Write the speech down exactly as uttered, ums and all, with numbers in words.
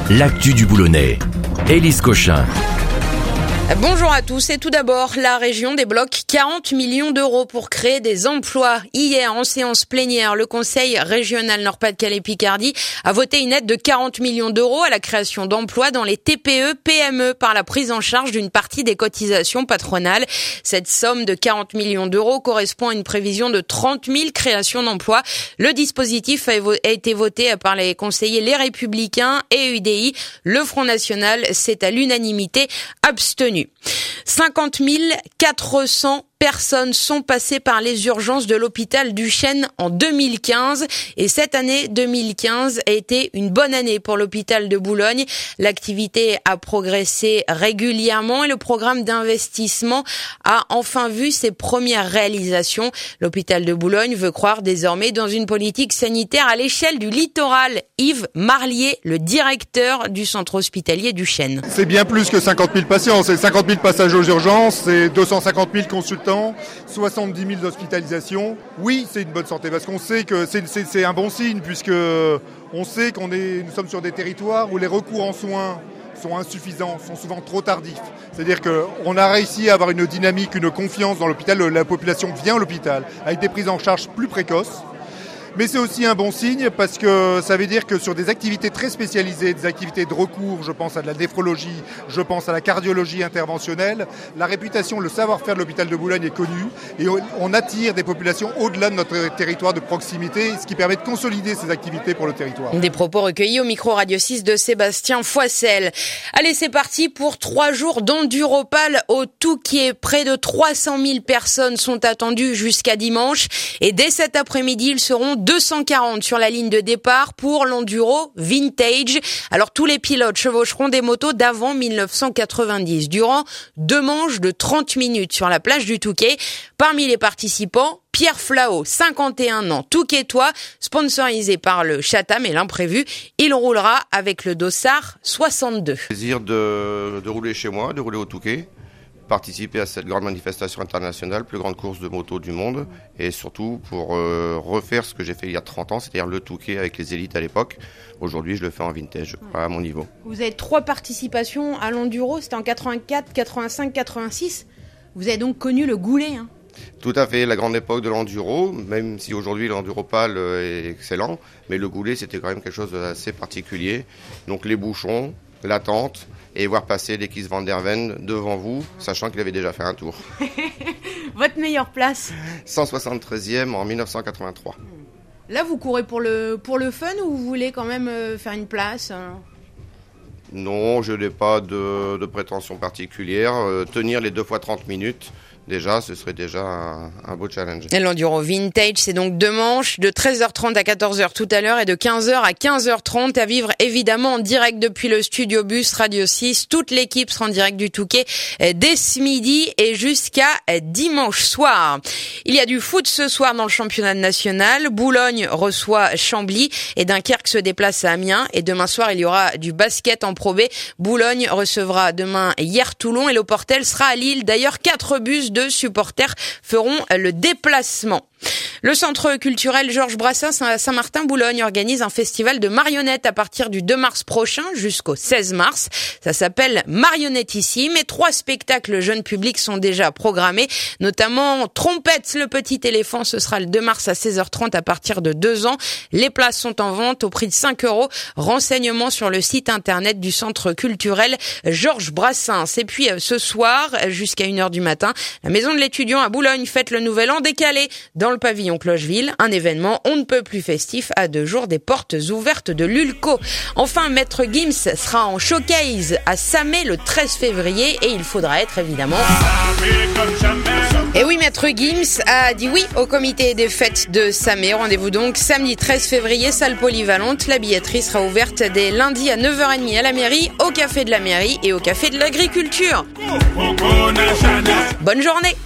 l'actu du Boulonnais. Élise Cochin. Bonjour à tous et tout d'abord, la région débloque quarante millions d'euros pour créer des emplois. Hier, en séance plénière, le Conseil régional Nord-Pas-de-Calais-Picardie a voté une aide de quarante millions d'euros à la création d'emplois dans les T P E P M E par la prise en charge d'une partie des cotisations patronales. Cette somme de quarante millions d'euros correspond à une prévision de trente mille créations d'emplois. Le dispositif a été voté par les conseillers Les Républicains et U D I. Le Front National s'est à l'unanimité abstenu. cinquante mille quatre cents personnes sont passées par les urgences de l'hôpital du Chêne en deux mille quinze et cette année deux mille quinze a été une bonne année pour l'hôpital de Boulogne. L'activité a progressé régulièrement et le programme d'investissement a enfin vu ses premières réalisations. L'hôpital de Boulogne veut croire désormais dans une politique sanitaire à l'échelle du littoral. Yves Marlier, le directeur du centre hospitalier du Chêne. C'est bien plus que cinquante mille patients, c'est cinquante mille passages aux urgences, c'est deux cent cinquante mille consultants, soixante-dix mille hospitalisations. Oui, c'est une bonne santé parce qu'on sait que c'est, c'est, c'est un bon signe puisque on sait qu'on est, nous sommes sur des territoires où les recours en soins sont insuffisants, sont souvent trop tardifs. C'est-à-dire qu'on a réussi à avoir une dynamique, une confiance dans l'hôpital, la population vient à l'hôpital avec des prises en charge plus précoces. Mais c'est aussi un bon signe parce que ça veut dire que sur des activités très spécialisées, des activités de recours, je pense à de la néphrologie, je pense à la cardiologie interventionnelle, la réputation, le savoir-faire de l'hôpital de Boulogne est connu et on attire des populations au-delà de notre territoire de proximité, ce qui permet de consolider ces activités pour le territoire. Des propos recueillis au micro Radio six de Sébastien Foissel. Allez, c'est parti pour trois jours d'enduropal au Touquet. Près de trois cent mille personnes sont attendues jusqu'à dimanche et dès cet après-midi, ils seront deux cent quarante sur la ligne de départ pour l'enduro vintage. Alors tous les pilotes chevaucheront des motos d'avant mille neuf cent quatre-vingt-dix durant deux manches de trente minutes sur la plage du Touquet. Parmi les participants, Pierre Flao, cinquante et un ans, touquetois, sponsorisé par le Chatham et l'imprévu. Il roulera avec le Dossard soixante-deux. Plaisir de, de rouler chez moi, de rouler au Touquet. Participer à cette grande manifestation internationale, plus grande course de moto du monde, et surtout pour euh, refaire ce que j'ai fait il y a trente ans, c'est-à-dire le Touquet avec les élites à l'époque. Aujourd'hui, je le fais en vintage, je crois, à mon niveau. Vous avez trois participations à l'enduro, c'était en quatre-vingt-quatre, quatre-vingt-cinq, quatre-vingt-six. Vous avez donc connu le goulet, hein ? Tout à fait, la grande époque de l'enduro, même si aujourd'hui l'enduropal est excellent, mais le goulet, c'était quand même quelque chose d'assez particulier. Donc les bouchons, l'attente, et voir passer l'Ekis Van der Ven devant vous, sachant qu'il avait déjà fait un tour. Votre meilleure place ? cent soixante-treizième en mille neuf cent quatre-vingt-trois. Là, vous courez pour le, pour le fun ou vous voulez quand même euh, faire une place hein ? Non, je n'ai pas de, de prétention particulière. Euh, tenir les deux fois trente minutes, déjà, ce serait déjà un, un beau challenge. Et l'enduro vintage, c'est donc deux manches, de treize heures trente à quatorze heures tout à l'heure et de quinze heures à quinze heures trente, à vivre évidemment en direct depuis le studio bus Radio six. Toute l'équipe sera en direct du Touquet dès ce midi et jusqu'à dimanche soir. Il y a du foot ce soir dans le championnat national. Boulogne reçoit Chambly et Dunkerque se déplace à Amiens. Et demain soir, il y aura du basket en Pro B. Boulogne recevra demain hier Toulon et le Portel sera à Lille. D'ailleurs, quatre bus de supporters feront le déplacement. Le centre culturel Georges Brassens à Saint-Martin-Boulogne organise un festival de marionnettes à partir du deux mars prochain jusqu'au seize mars. Ça s'appelle Marionnettissime et trois spectacles jeunes publics sont déjà programmés, notamment Trompette le petit éléphant, ce sera le deux mars à seize heures trente à partir de deux ans. Les places sont en vente au prix de cinq euros. Renseignements sur le site internet du centre culturel Georges Brassens. Et puis ce soir, jusqu'à une heure du matin, la maison de l'étudiant à Boulogne fête le nouvel an décalé dans le pavillon Clocheville, un événement on ne peut plus festif à deux jours des portes ouvertes de l'Ulco. Enfin, Maître Gims sera en showcase à Samé le treize février et il faudra être évidemment... Et oui, Maître Gims a dit oui au comité des fêtes de Samé. Rendez-vous donc samedi treize février, salle polyvalente. La billetterie sera ouverte dès lundi à neuf heures trente à la mairie, au café de la mairie et au café de l'agriculture. Bonne journée.